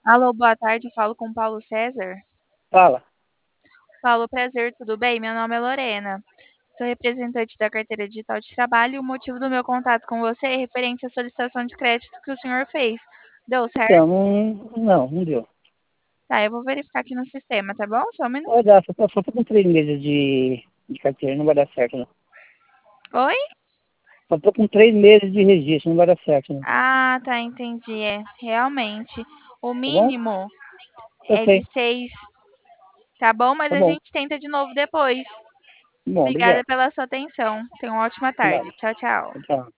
Alô, boa tarde. Eu falo com Paulo César. Fala. Paulo, prazer, tudo bem? Meu nome é Lorena. Sou representante da carteira digital de trabalho e o motivo do meu contato com você é referente à solicitação de crédito que o senhor fez. Deu certo? Então, não deu. Tá, eu vou verificar aqui no sistema, tá bom? Só um minuto. Vai dar, só tô com 3 meses de carteira, não vai dar certo, não. Oi? Só tô com 3 meses de registro, não vai dar certo, não. Ah, tá, entendi. É, realmente. O Tá bom? mínimo Eu é de sei. 6, tá bom? Mas Tá a bom. gente tenta de novo depois. Bom, Obrigada obrigado. pela sua atenção. Tenha uma ótima tarde. Nada. Tchau, tchau. Tchau.